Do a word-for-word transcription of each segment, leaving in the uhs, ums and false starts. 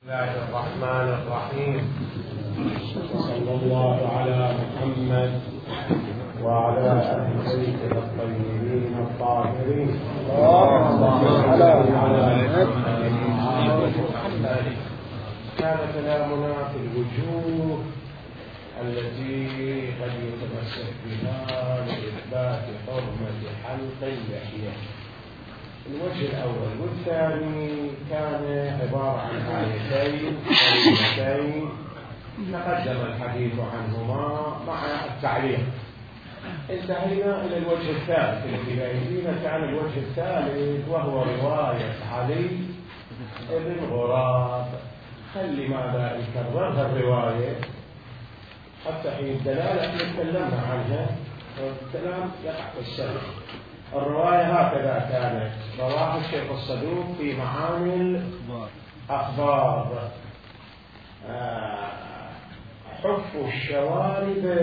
بسم الله الرحمن الرحيم. صلى الله على محمد وعلى أهل بيته الطيبين الطاهرين. اللهم صل على محمد. كان كلامنا في الوجوه التي قد يتمسك بها لإثبات حرمة حلق اللحية. الوجه الأول والثاني كان عبارة عن آيتين كريمتين تقدم الحديث عنهما مع التعليق. انتهينا إلى الوجه الثالث الذي بيننا. كان الوجه الثالث وهو رواية علي بن غراب. خلي ماذا يكررها الرواية حتى حين الدلالة نتكلمنا عنها والكلام يقع في السنة. الرواية هكذا كانت: رواه الشيخ الصدوق في معاني الأخبار. حف الشوارب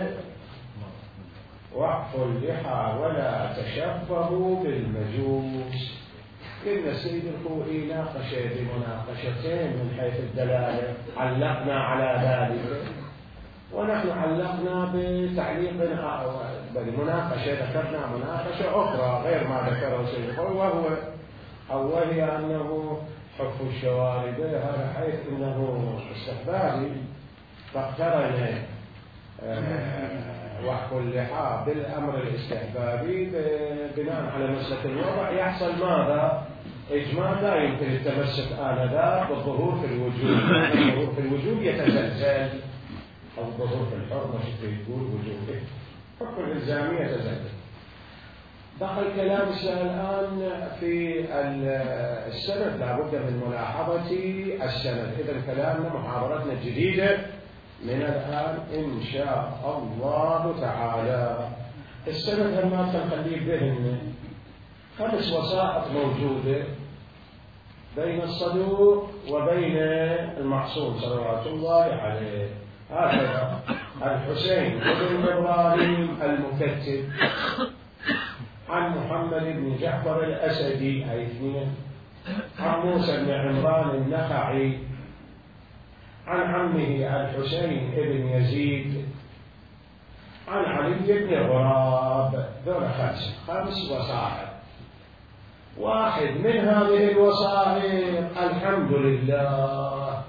وقف اللحى ولا تشبهوا بالمجوس. إن السيد الخوئي ناقش بمناقشتين من حيث الدلالة، علقنا على ذلك ونحن علقنا بتعليق بالمناقشة. ذكرنا مناقشة أخرى غير ما ذكره السيد الخوئي، وهو أو وهي أنه حف الشوارب هذا حيث أنه استحبابي، فاقترن وحف اللحى بالأمر الاستحبابي بناء على مسلك الوضع. يحصل ماذا؟ إجماع لا يمكن التمسك آنذاك بالظهور في الوجود. الظهور في الوجود يتزلزل، أو الظهور في الحرمة يقول وجوده حكم الإلزامية يتزلزل. دخل كلام الآن في السند، لابد من ملاحظة السند. إذا كلامنا محاضرتنا الجديدة من الآن إن شاء الله تعالى. السند هل نخليه بهن خمس وسائط موجودة بين الصدوق وبين المعصوم صلوات الله عليه. هكذا: الحسين بن إبراهيم المكتب، عن محمد بن جعفر الأسدي أي اثنين، عن موسى بن عمران النخعي، عن عمه الحسين بن يزيد، عن علي بن غراب. ذولا خمسة، خمس وسائط. واحد من هذه الوسائط الحمد لله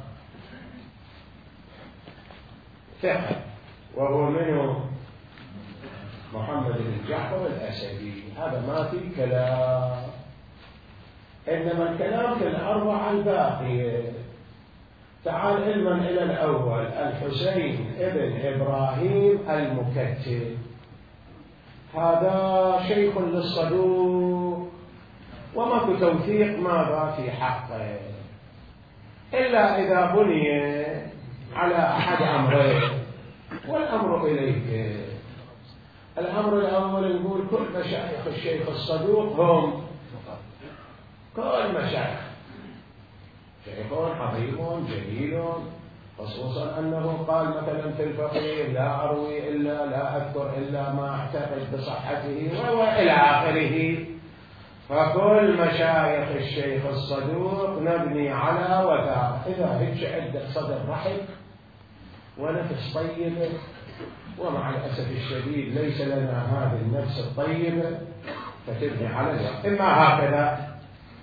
ثقة، وهو منه محمد بن جعفر الأسدي. هذا ما في كلام، إنما الكلام في الأربعة الباقية. تعال علما إلى الأول: الحسين ابن إبراهيم المكتب، هذا شيخ للصدوق وماكو توثيق ماذا في حقه إلا إذا بني على أحد أمرين، والأمر إليك. الأمر الأول نقول كل مشايخ الشيخ الصدوق هم كل مشايخ شيخ عظيم جليل، خصوصا أنه قال مثلا في الفقيه: لا أروي إلا لا أذكر إلا ما أعتقد بصحته وإلى آخره. فكل مشايخ الشيخ الصدوق نبني على وثاقة. إذا هيك عندك صدر رحب ونفس طيبة، ومع الأسف الشديد ليس لنا هذه النفس الطيبة، فتبني على الوثاقة. إما هكذا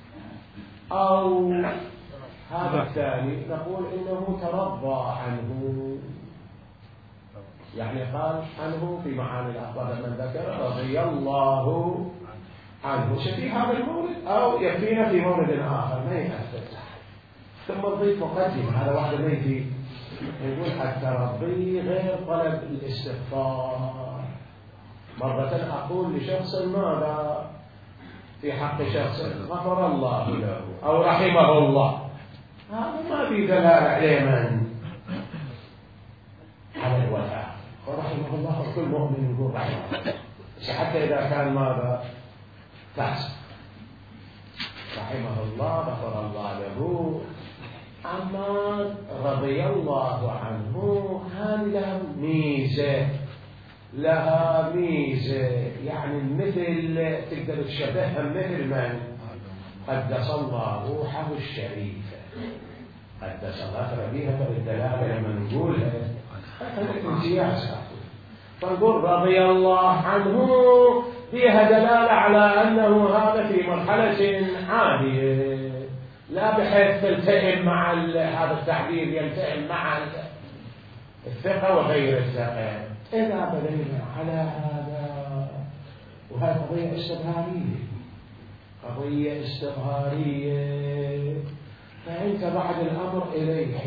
أو هذا الثاني، نقول إنه ترضى عنه، يعني قال عنه في معاني الأخبار من ذكر رضي الله عنه في هذا المورد، أو يكفينا في مورد آخر ما يأثر. ثم نضيف مقدمة، هذا واحد ما يفي يقول: الترضي غير طلب الاستغفار. مرة أقول لشخص ماذا في حق شخص غفر الله له أو رحمه الله، هذا ما في دلالة عليه من على الوفاء. ورحمه الله كل مؤمن يقول رحمه الله، حتى إذا كان ماذا فاسق رحمه الله غفر الله له. أما رضي الله عنه هذه لها ميزة، لها ميزة يعني مثل تقدر تشبهها مثل من قدس الله روحه الشريفة. قد تصغر بها بالدلالة لما نقولها امتياز، فنقول رضي الله عنه فيها دلالة على أنه هذا في مرحلة عالية، لا بحيث تلتئم مع هذا التعبير يلتئم مع الثقة وغير الثقة. إذا بنينا على هذا، وهذه قضية استظهارية، قضية استظهارية، فأنت بعد الأمر إليك،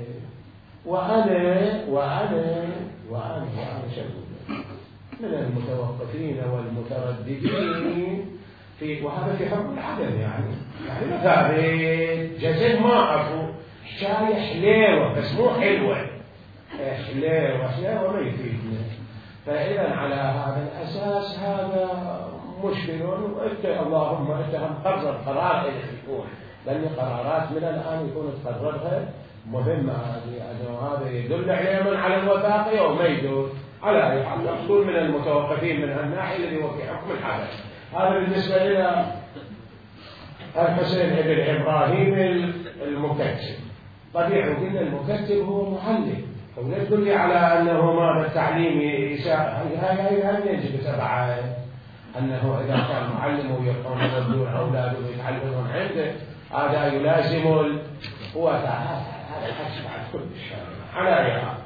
وأنا وأنا وأنا وأنا شغول من المتوقفين والمترددين في، وهذا في حكم العدم يعني يعني مثلا جزء ما أكو شاي حليوة بس مو حلوة، حليوة حليوة ما يفيدنا. فإذا على هذا الأساس هذا مشكل، وأنت اللهم أنت هم قرر قرار اللي يكون، لأن قرارات من الآن يكون تقررها مهمة، لأنه هذا يدل على من على الوثاقة وما يدل على أي حال. مقصود من المتوقفين من الناحية الذي هو في حكم الحدث. هذا بالنسبة إلى الحسين بن إبراهيم المكتب. طبيعي قلنا المكتب هو معلم، ولا تدل على أنه ماذا التعليم هذا يجب تبعه، أنه إذا كان معلم ويقوم يبدون أولاده ويتعلمون عنده هذا يلازم هو هذا الحج بعد كل شيء. على أي حال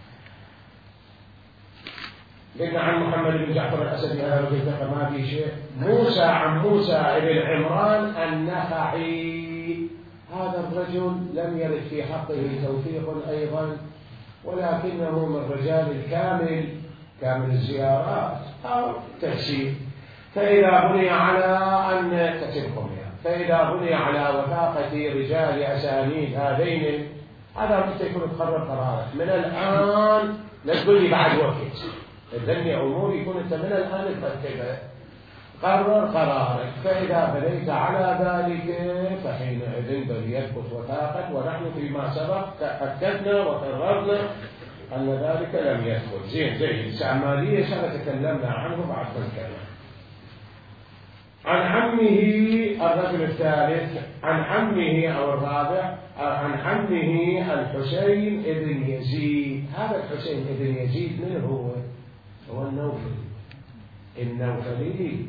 قلنا عن محمد بن جعفر الأسدي هذا الرجل ثقة ما في شيء. موسى عن موسى بن عمران النخعي، هذا الرجل لم يرد في حقه توثيق أيضا، ولكنه من رجال الكامل كامل الزيارات أو تفسير. فإذا بني على أن تتبقوا فإذا بني على وثاقة رجال أسانيد هذين، هذا متى يكون تقرر قرارك من الآن، لا تقول لي بعد وقت الدنيا أمور، يكون أنت من الآن ترتبه قرر قرارك. فإذا بنيت على ذلك فحينئذ بل يثبت وثاقك، ونحن فيما سبق تأكدنا وقررنا أن ذلك لم يثبت. زين زين الاستعمالية سنتكلمنا عنه بعد الكلام. عن عمه الرجل الثالث، عن عمه أو الرابع، عن عمه الحسين ابن يزيد. هذا الحسين ابن يزيد من هو؟ هو النوفلي. النوفلي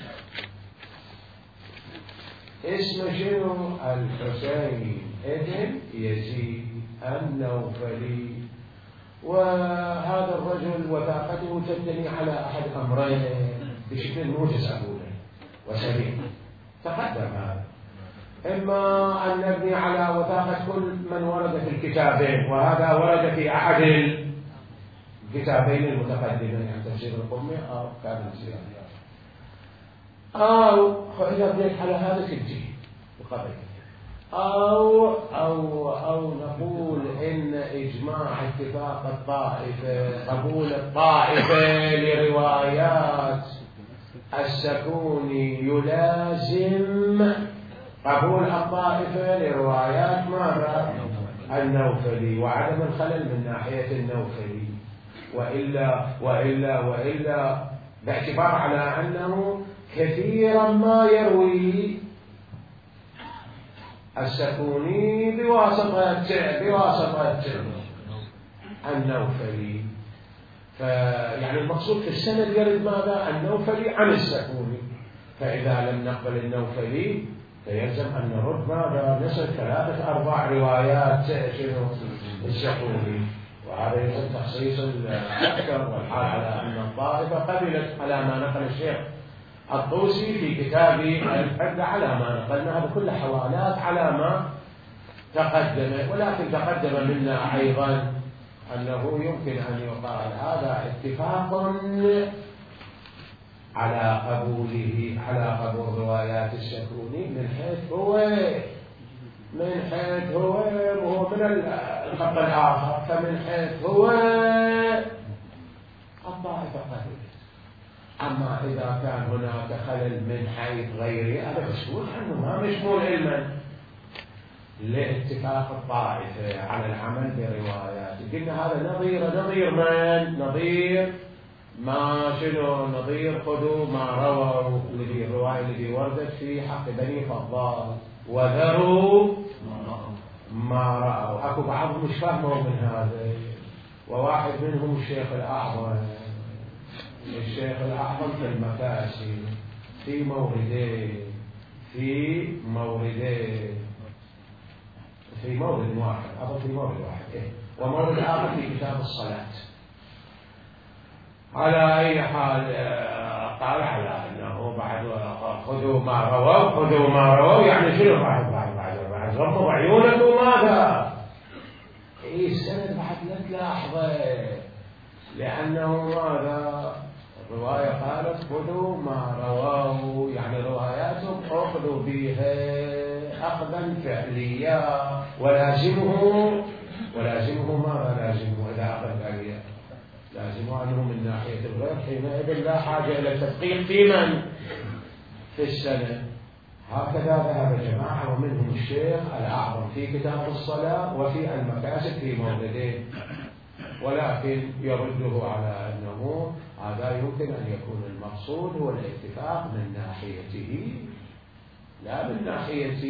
اسمه شنو؟ الحسين ابن يزيد النوفلي. وهذا الرجل وثاقته تبتني على أحد أمرين بشكل موجز أقوله وسريع، تقدم هذا. إما أن نبني على وثاقة كل من ورد في الكتابين، وهذا ورد في أحد الكتابين المتقدمين، يعني تفسير القرمي أو كامل الزيادة، أو إذا بنيت على هذا تجي بقضية، أو أو أو نقول إن إجماع اتفاق الطائفة، قبول الطائفة لروايات السكوني يلازم قبول الطائفة لروايات ماذا؟ النوفلي، وعدم الخلل من ناحية النوفلي، وإلا وإلا وإلا باعتبار على أنه كثيرا ما يروي السكوني بواسطة بواسطة النوفلي. فيعني المقصود في السند يرد ماذا؟ النوفلي عن السكوني. فإذا لم نقبل النوفلي فيلزم أن نرد ماذا؟ نصف ثلاثة أربع روايات شنو السكوني، وهذا يلزم تخصيص الأكثر، والحال على أن الطائفة قبلت على ما نقل الشيخ الطوسي في كتاب الحد على ما نقلنا. هذا كل حوالات على ما تقدم، ولكن تقدم منا أيضا أنه يمكن أن يقال هذا اتفاق على قبوله على قبول روايات السكوني من حيث هو من حيث هو وهو من الخط الآخر، فمن حيث هو الطائفة قبلت. أما إذا كان هناك خلل من حيث غيره هذا مسؤول عنه، ما مشمول علما لاتفاق الطائفة على العمل بروايات. قلنا هذا نظير نظير من؟ نظير ما شنو؟ نظير خذوا ما رووا الذي الرواية التي وردت في حق بني فضال، وذروا ما رأوا. أكو بعضهم مش فهموا من هذا، وواحد منهم الشيخ الأعظم. الشيخ الأعظم في المكاسي في موردين في موردين في مورد واحد، أظن في مورد واحد إيه؟ ومورد آخر في كتاب الصلاة. على أي حال قال على أنه بعد خذوا ما رووا خذوا ما رووا، يعني شنو بعد بعد بعد بعد غمضوا عيونكم ماذا؟ إيه السند بعد لا تلاحظه، لأنه ماذا؟ الرواية قالت خذوا ما رواه، يعني رواياتهم أخذوا بها أخذا فعليا، ولازمه ولازمه ماذا لازمه إذا أخذ فعليا؟ لازمه أنه من ناحية الغير حينئذ لا حاجة إلى التدقيق في من؟ في السنة. هكذا ذهب جماعة ومنهم الشيخ الأعظم في كتاب الصلاة وفي المكاسب في موردين، ولكن يرده على أنه هذا يمكن أن يكون المقصود هو الاتفاق من ناحيته لا من ناحية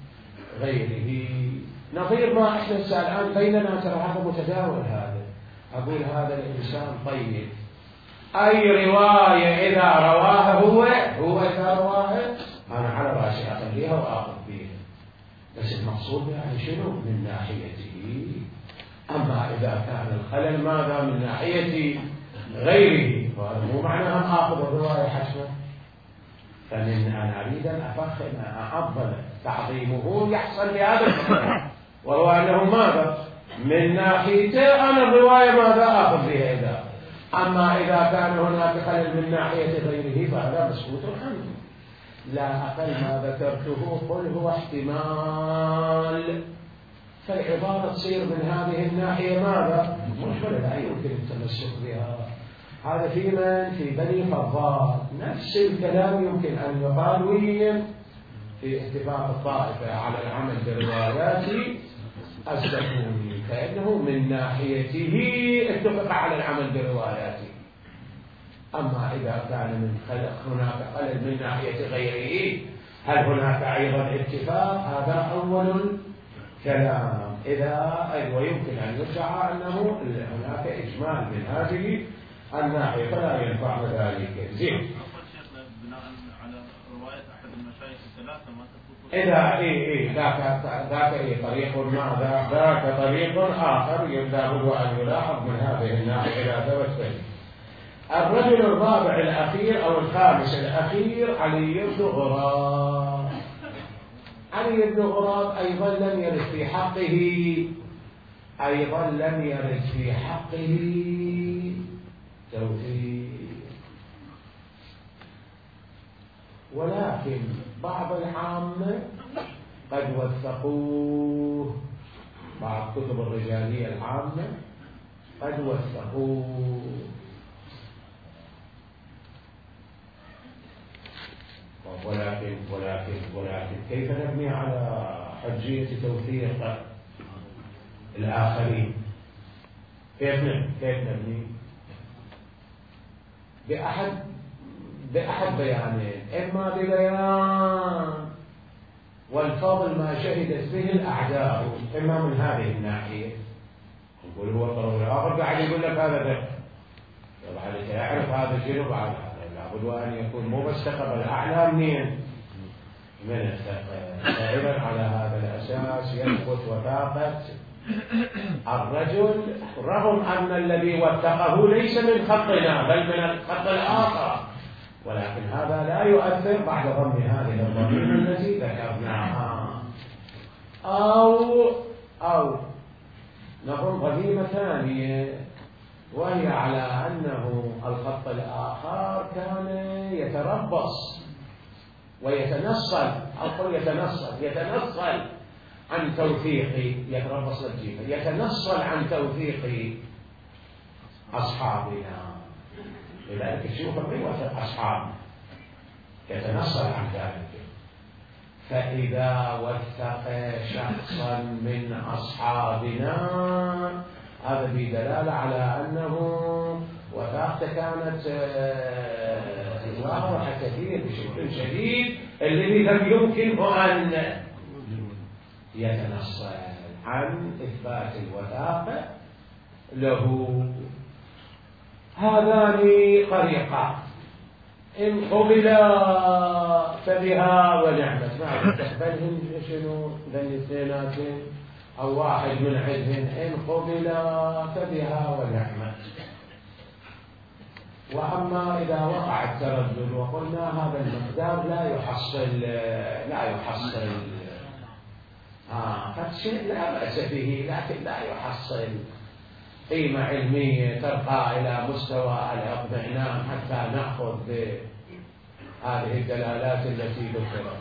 غيره. نظير ما أحدث الآن بيننا، ترى هذا متداول. هذا أقول هذا الإنسان طيب، أي رواية إذا رواها هو هو إذا رواها أنا على رأسي أخليها وأخذ بها، بس المقصود يعني شنو؟ من ناحيته. أما إذا كان الخلل ماذا من ناحية غيره، فهذا مو معناه آخذ الرواية حسنة. فمن أنا أريد أن أفخم أفضل تعظيمه يحصل بهذا الخلل، وهو أنه ماذا من ناحيته أنا الرواية ماذا آخذ بها إذا. أما إذا كان هناك خلل من ناحية غيره فهذا مسكوت عنه. لا أقل ما ذكرته قل هو احتمال، فالعبارة تصير من هذه الناحية ماذا مشكلة لا يمكن التمسك بها. هذا في من؟ في بني فضال. نفس الكلام يمكن أن يقال وين؟ في اتفاق الطائفة على العمل بروايات الزكوني، فإنه من ناحيته اتفق على العمل برواياته. أما إذا كان من خلق هناك خلل من ناحية غيره، هل هناك أيضا اتفاق؟ هذا أول كلام. إذا ويمكن أن يدعى أنه هناك إجمال من هذه الناحية فلا ينفع ذلك. زين. إذا إيه إيه ذاك ذاك إيه طريق ماذا؟ ذاك طريق آخر لابد أن يلاحظ من هذه الناحية إذا ثبت. الرجل الرابع الأخير أو الخامس الأخير علي بن غراب. علي بن غراب أيضا لم يرد في حقه أيضا لم يرد في حقه توثيق، ولكن بعض العامة قد وثقوه، بعض كتب الرجالية العامة قد وثقوه. ولكن ولكن ولكن كيف نبني على حجية توثيق الآخرين؟ كيف نبني؟ كيف نبني؟ بأحد بأحد بيانين، إما ببيان والفضل ما شهدت به الأعداء، إما من هذه الناحية نقول هو الطرف الآخر قاعد يقول لك هذا ذكر، طبعا يعرف هذا شنو بعد لابد أن يكون مو بس ثقة الأعلى منين؟ من الثقة. فإذا على هذا الأساس يثبت وثاقة الرجل، رغم أن الذي وثقه ليس من خطنا بل من الخط الآخر، ولكن هذا لا يؤثر بعد ضم هذه الضمير التي ذكرناها. أو أو نظن ضميمة ثانية، وهي على أنه الخط الآخر كان يتربص ويتنصل، أقول يتنصل يتنصل عن توثيق، يتربص الجيفة يتنصل عن توثيق أصحابنا، لذلك الشيوخ يوثق أصحابنا يتنصل عن ذلك. فإذا وثق شخصا من أصحابنا هذا بدلالة على أنه وثاقته كانت واضحة كثير بشكل شديد، الذي لم يمكنه أن يتنصل. عن إثبات الوثاقة له. هذان طريقان، إن قبلا فبها ونعمت. ما تقبلهم شنو ذن الاثنيناتين أو واحد من عندهن، إن قبلا فبها ونعمت. وأما إذا وقع التردد وقلنا هذا المقدار لا يحصل لا يحصل آه فالشيء لا بأس به، لكن لا يحصل قيمة علمية ترقى إلى مستوى الاطمئنان حتى نأخذ بهذه الدلالات التي ذكرت.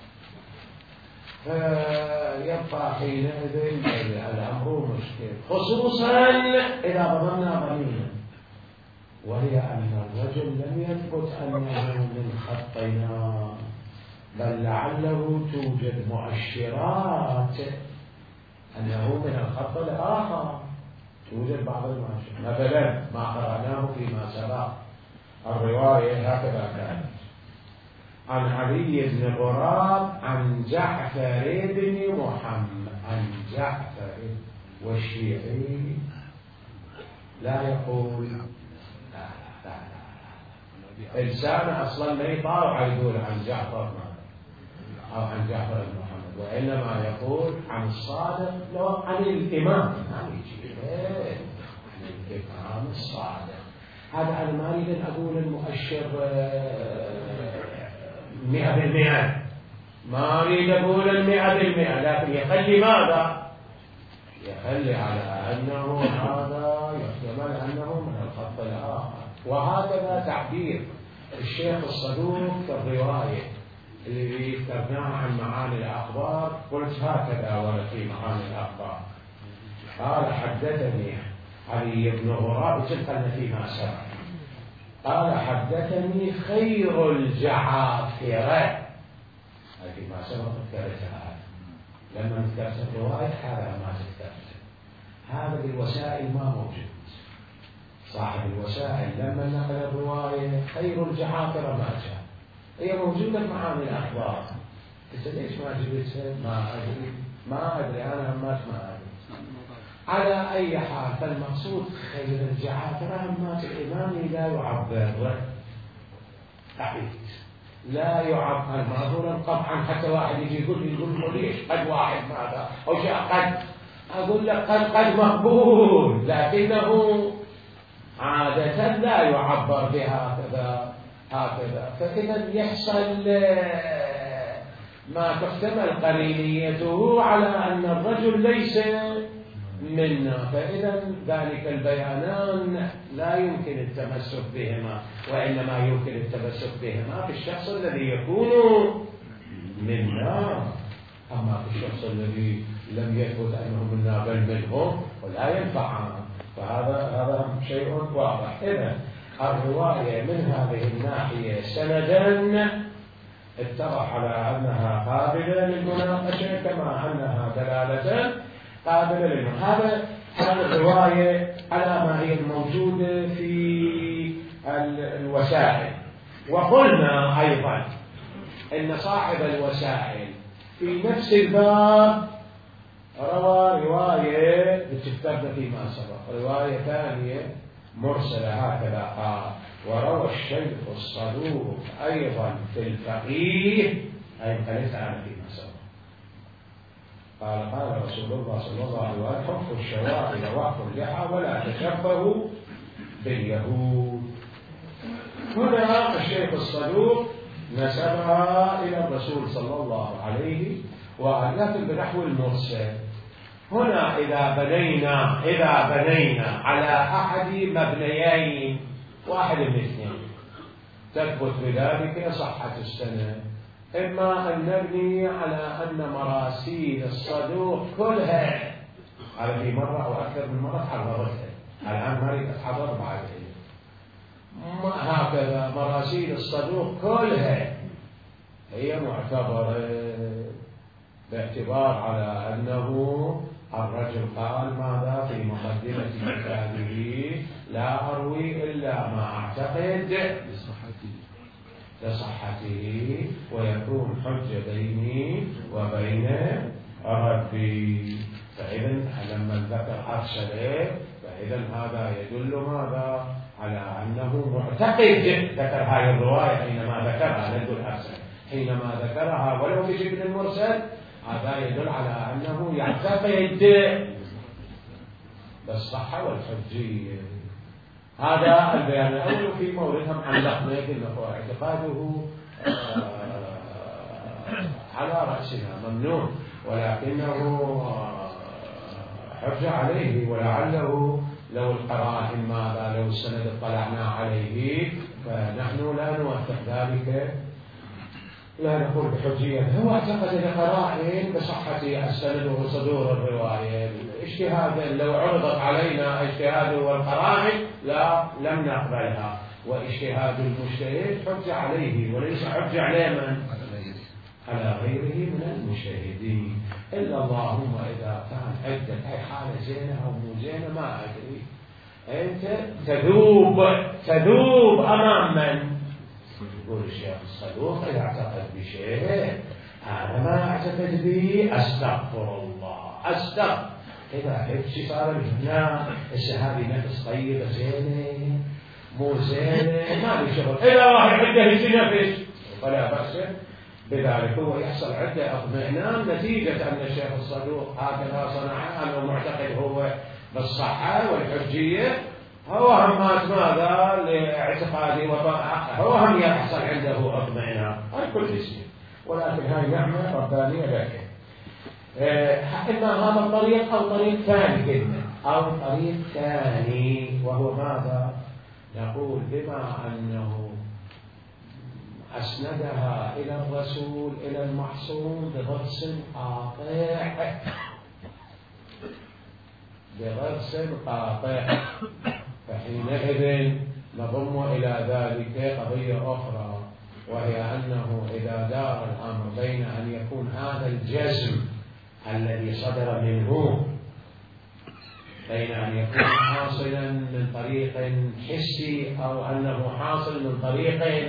فيبقى حينئذ الأمر مشكل، خصوصا إذا ضمننا ضمينا، وهي أن الرجل لم يثبت أنه من خطنا، بل لعله توجد مؤشرات أنه من الخط الآخر، توجد بعض المؤشرات. مثلا ما قرأناه فيما سبق الرواية هكذا كانت عن علي بن غراب عن جعفر بن محمد، عن جعفر، والشيعي لا يقول لا لا لا إنسان أصلا ما يطالع يقول عن جعفر أو عن جعفر بن محمد، وإنما يقول عن الصادق لو عن الإمام، ما يجي عن الإمام الصادق. هذا أنا ما أريد أن أقول المؤشر مئة بالمئة، ما أريد أقول المئة بالمئة، لكن يخلي ماذا؟ يخلي على أنه هذا يحتمل أنه من الخط الآخر. وهكذا تعبير الشيخ الصدوق في الرواية اللي ذكرناها عن معاني الأخبار، قلت هكذا ولا في معاني الأخبار، قال حدثني علي بن غراب تلقى فيما سبق، قال حدثني خير الجعافرة، فيما سبق ذكرتها، لما ذكرت الرواية هذا ما ذكرت، هذا بالوسائل ما موجود. صاحب الوسائل لما نقل الرواية خير الجعافرة ما جاء، هي موجودة معاني الأخبار، قلت ليش ما جبتها؟ ما أدري ما أدري أنا همات ما أدري. على أي حال، فالمقصود خير الجعافرة همات الإمام لا يعبر تحديد، لا يعبر معذورا قطعا. حتى واحد يجي يقول لي يقول ليش قد واحد ماذا أو شيء قد، أقول لك قد قد مقبول، لكنه عادة لا يعبر بهكذا هكذا. فإذا يحصل ما تحتمل قرينيته على أن الرجل ليس منا، فإذا ذلك البيانان لا يمكن التمسك بهما، وإنما يمكن التمسك بهما في الشخص الذي يكون منا. أما في الشخص الذي لم يثبت أنه منا بل منهم ولا ينفعنا، فهذا هذا شيء واضح. إذا الرواية من هذه الناحية سندا اتضح على أنها قابلة للمناقشة، كما أنها دلالة قابلة للمناقشة. هذا هذه الرواية على ما هي الموجودة في الوسائل. وقلنا أيضا أن صاحب الوسائل في نفس الباب روى رواية بتكتبنا فيما سبق، رواية ثانية مرسلة هكذا قال: وروى الشيخ الصدوق أيضا في الفقيه، أي ليس أنا فيما سبق، قال قال رسول الله صلى الله عليه وسلم: حفوا الشوارب وأحفوا اللحى ولا تشبهوا باليهود. هنا الشيخ الصدوق نسبها إلى الرسول صلى الله عليه وسلم بنحو المرسل. هنا إذا بنينا إذا بنينا على أحد مبنيين، واحد من اثنين، تثبت بذلك صحة السند. إما أن نبني على أن مراسيل الصدوق كلها، هذا في مرة أو أكثر من مرة حضرتها، الآن ما أتحضر بعد هكذا، مراسيل الصدوق كلها هي معتبرة باعتبار على أنه الرجل قال ماذا في مقدمة كتابه: لا أروي إلا ما أعتقد لصحته ويكون حجة بيني وبين ربي. فإذا لما الذكر أرسله فإذا هذا يدل ماذا؟ على أنه معتقد ذكر هذه الرواية حينما ذكرها ند الأرسل، حينما ذكرها ولو بشكل مرسل هذا يدل على أنه يعتقد بالصحة والحجية. هذا البيان الأول في موردهم علقنا أنه اعتقاده على رأسنا ممنوع، ولكنه حجة عليه، ولعله لو القرائن ماذا لو السند اطلعنا عليه فنحن لا نوثق ذلك، لا نقول بحجية. هو اعتقد القرائن بصحة السند وصدور الرواية اجتهادا، لو عرضت علينا اجتهاده والقرائن لا لم نقبلها، واجتهاد المجتهد حجة عليه وليس حجة على من؟ على غيره من المجتهدين، إلا اللهم إذا كان عدة أي حالة زينة أو مو زينة ما أدري، أنت تذوب تذوب أمام من؟ يقول الشيخ الصدوق إذا اعتقد بشيء أنا ما أعتقد به أستغفر الله أستغفر، إذا حبش صار الهنا الشهادة نفس طيبة زينة مو زينة ما لي شغل، إذا واحد عنده نفس فلا بأس بذلك، هو يحصل عدة اطمئنان نتيجة أن الشيخ الصدوق هكذا صنع، أنه معتقد هو بالصحة والحجية، هو هم ماذا لاعتقادي وطاعة، هو هم يحصل عنده اطمئنان، هاي كل شيء، ولكن هاي نعمة ربانية لك. إما هذا الطريق أو طريق ثاني كلمة أو طريق ثاني، وهو ماذا؟ نقول بما أنه أسندها إلى الرسول إلى المعصوم بغرس قاطع بغرس قاطع، فحينئذ نضم إلى ذلك قضية أخرى، وهي أنه إذا دار الأمر بين أن يكون هذا الجزم الذي صدر منه بين أن يكون حاصلا من طريق حسي أو أنه حاصل من طريق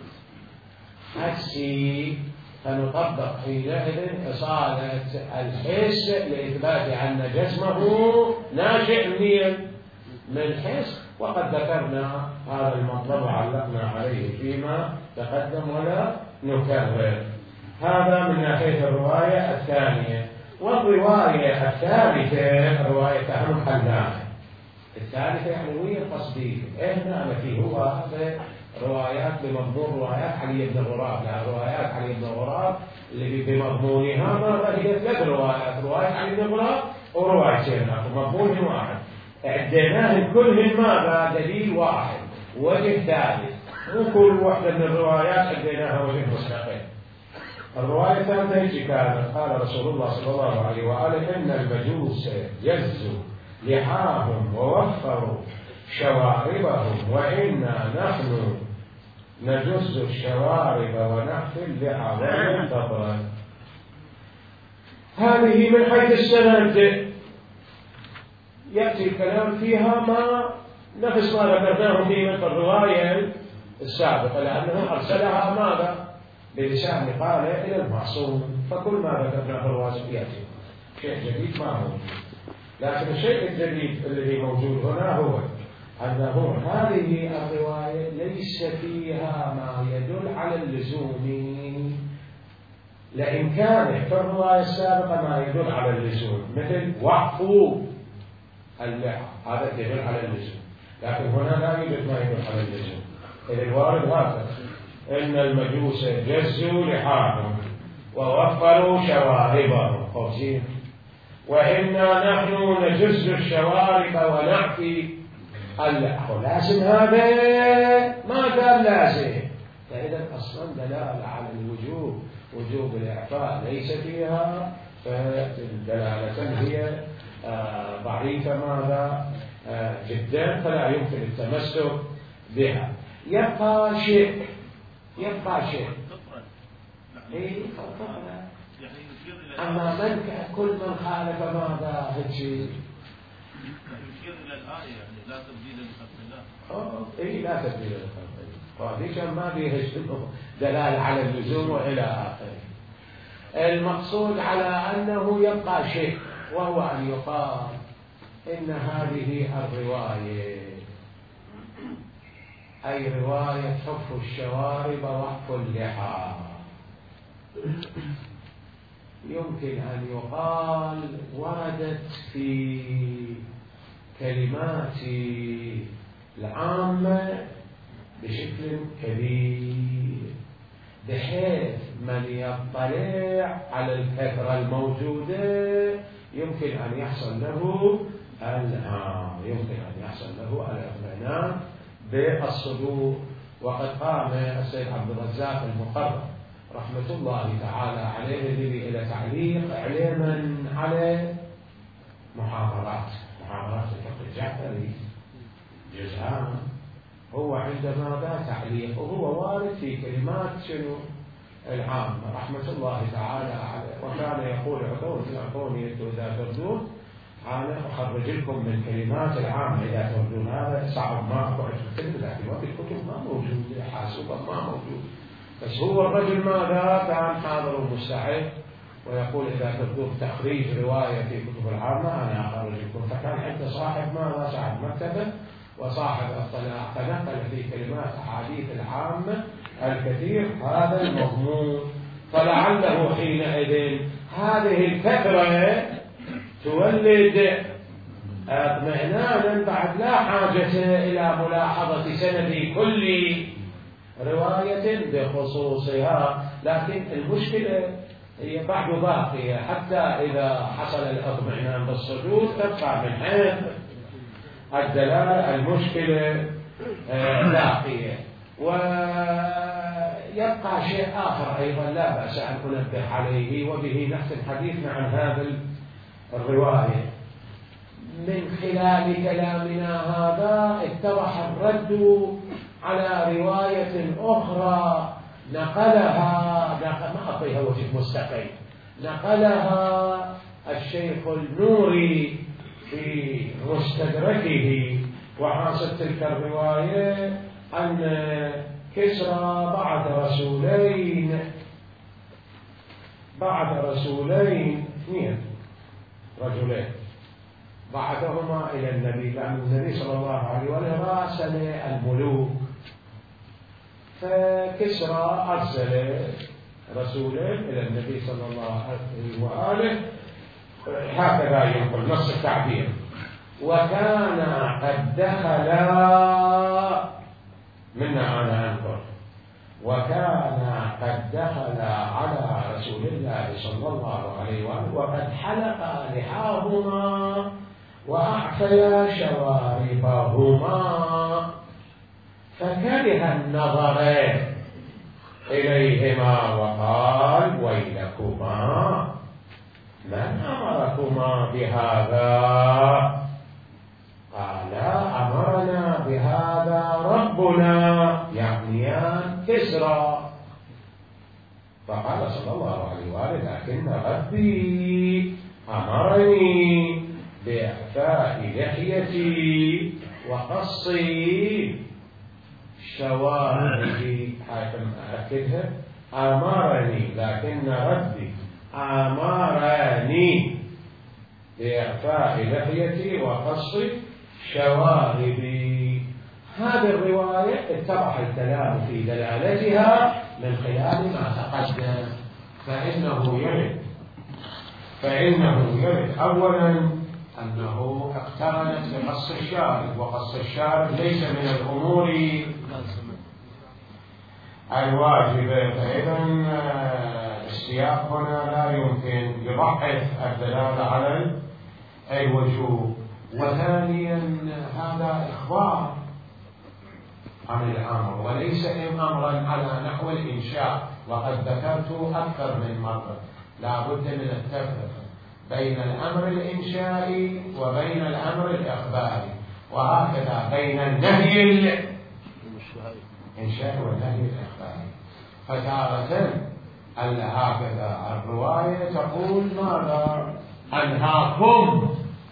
حسي، فنطبق حينئذ إصالة الحس لإثبات أن جسمه ناشئ من الحس، وقد ذكرنا هذا المطلب وعلقنا عليه فيما تقدم ولا نكرر. هذا من ناحية الرواية الثانية. والرواية الثالثة رواية أهم خلاف، الثالثة يعني وهي القصدية، إحنا التي هو هذا روايات بمضمون روايات علي بن غراب، لا روايات علي بن غراب اللي بمضمونها ما هي ثلاث روايات، رواية علي بن غراب وروايتين مضمون واحد، عديناه كلهم ماذا دليل واحد وجه ثالث، مو كل واحدة من الروايات عديناها وجه مستقل. الرواية الثالثة هيك كانت، قال رسول الله صلى الله عليه وآله إن المجوس جزوا لحاهم ووفروا شواربهم وإنا نحن نجز الشوارب ونحفي اللحى وننتظر. هذه من حيث السند يأتي الكلام فيها ما نفس ما ذكرناه في الرواية السابقة، لأنه أرسلها ماذا؟ بلسان قال إلى المعصوم، فكل ما ذكرناه في الرواية يأتي شيء جديد ما هو، لكن الشيء الجديد الذي موجود هنا هو أنه هذه الرواية ليس فيها ما يدل على اللزوم، لأن كان في الرواية السابقة ما يدل على اللزوم مثل وقف اللحى، هذا يدل على اللزوم، لكن هنا لا يوجد ما يدل على اللزوم. إذا الوارد هذا إن المجوس جزوا لحاهم ووفروا شواربهم قوسين وإنا نحن نجز الشوارب ونعفي اللحى، لازم هذا ما كان لازم، فإذا أصلا دلالة على الوجوب وجوب الإعفاء ليس فيها، فالدلالة هي ضعيفة ماذا جدا، فلا يمكن التمسك بها. يبقى شيء يبقى شيء إيه أما من كل من خالف ماذا هالشيء يشير إلى الآية يعني لا تبديل لخلق الله. إيه لا تبديل لخلق الله، وهذه ما فيها دلالة على اللزوم وإلى آخره. المقصود على أنه يبقى شيء وهو أن يقال إن هذه الرواية أي رواية حف الشوارب وحف اللحى يمكن أن يقال وردت في كلمات العامة بشكل كبير، بحيث من يطلع على الكثرة الموجودة يمكن أن يحصل له الآن يمكن أن يحصل له الاطمئنان بالصدور. وقد قام السيد عبد الرزاق المقرر رحمة الله تعالى عليه الذي إلى تعليق إعلاما على محاضرات محاضرات الفقه الجعفري جزءان، هو عندما ذا تعليق وهو وارد في كلمات شنو العامة رحمة الله تعالى عليه. وكان يقول عطوني عطوني إذا تردون أنا أخرج لكم من كلمات العامة إذا تردون. هذا صعب ما أقول كلمة لكن وفي الكتب ما موجود حاسوبا ما موجود، بس هو الرجل ماذا كان حاضر ومستعد ويقول إذا تردون تخريج رواية في كتب العامة أنا أخرج لكم. فكان عنده صاحب ماذا صاحب مكتبة وصاحب اطلاع فنقل في كلمات أحاديث العامة الكثير هذا المضمون. فلعله حينئذ هذه الكثرة تولد اطمئنانا بعد لا حاجة إلى ملاحظة سند كل رواية بخصوصها، لكن المشكلة هي بعد باقية حتى إذا حصل الاطمئنان بالصدور تبقى من حيث الدلالة المشكلة باقية. ويبقى شيء آخر أيضا لا بأس أن أنبه عليه وبه نختم حديثنا عن هذا الرواية. من خلال كلامنا هذا اتضح الرد على رواية أخرى نقلها ما أعطيها وجه مستقيم نقلها الشيخ النوري في مستدركه. وحاصل تلك الرواية أن كسرى بعد رسولين بعد رسولين اثنين رجلين بعثهما إلى النبي، لأن النبي صلى الله عليه وسلم راسل الملوك، فكسرى أرسل رسولين إلى النبي صلى الله عليه وآله هكذا يقول نص التعبير. وكان قد دخلا منا أنا أنظر وكان قد دخل على رسول الله صلى الله عليه وآله وقد حلق لحاهما وأعفيا شواربهما فكره النظر إليهما وقال ويلكما من أمركما بهذا؟ قال أمرنا بهذا ربنا يعنيان كسرى. فقال صلى الله عليه وآله لكن ربي أمرني بإعفاء لحيتي وقص شواربي. حاكم أكدها أمرني لكن ربي أمرني بإعفاء لحيتي وقص شواربي. هذه الرواية اتضح الكلام في دلالتها من خلال ما تقدم. فإنه يرد فإنه يرد أولا أنه اقترنت بقص الشارب، وقص الشارب ليس من الأمور الواجبة، فإذا السياق هنا لا يمكن يضعف الدلالة على الوجوب. وثانيا هذا إخبار عن الأمر وليس أمرا على نحو الإنشاء، وقد ذكرت أكثر من مرة لا بد من التفرقة بين الأمر الإنشائي وبين الأمر الإخباري، وهكذا بين النهي الإنشائي والنهي الإخباري. فتارة هكذا الرواية تقول ماذا؟ أنهاكم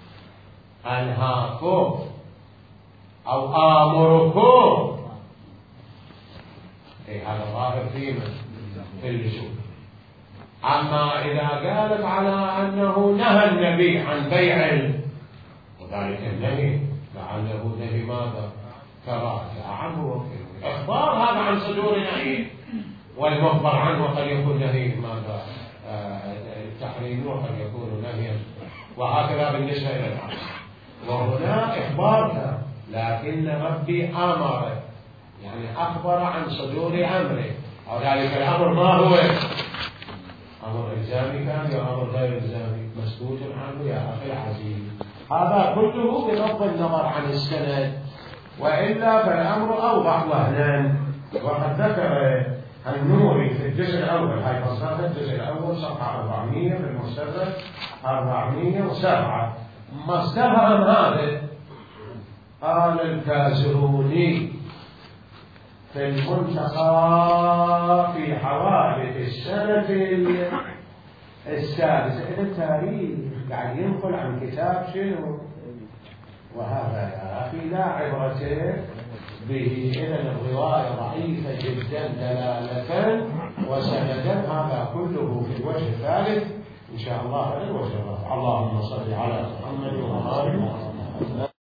أنهاكم أو آمركم. إيه هذا ظاهر فيما في اللزوم. أما أما إذا قالت على أنه نهى النبي عن بيع وذلك النهي لعله نهي ماذا؟ كراهة عنه إخبار هذا عن صدور نهي، والمخبر عنه قد يكون نهي ماذا؟ التحريم وقد يكون نهيا، وهكذا بالنسبة إلى العكس. وهنا إخبار لكن ربي أمر، يعني أخبر عن صدور أمره، أو ذلك الأمر ما هو أمر إلزامي كان يا أمر غير إلزامي مسكوت عنه يا أخي العزيز. هذا كله بغض النظر عن السند، وإلا فالأمر أوضح وهنا. وقد ذكر النوري في الجزء الأول، هاي مصدر الجزء الأول صفحة أربعمائة في المستدرك أربعمائة وسبعة، ما استفهم هذا قال الكازروني في المنتقى في حوادث السنة السادسة. إذا التاريخ قاعد ينقل عن كتاب شنو؟ وهذا يا أخي لا عبرة به. إذن الرواية ضعيفة جدا دلالة وسندا. هذا كله في الوجه الثالث إن شاء الله. الوجه الرابع. اللهم صل على محمد وآل محمد.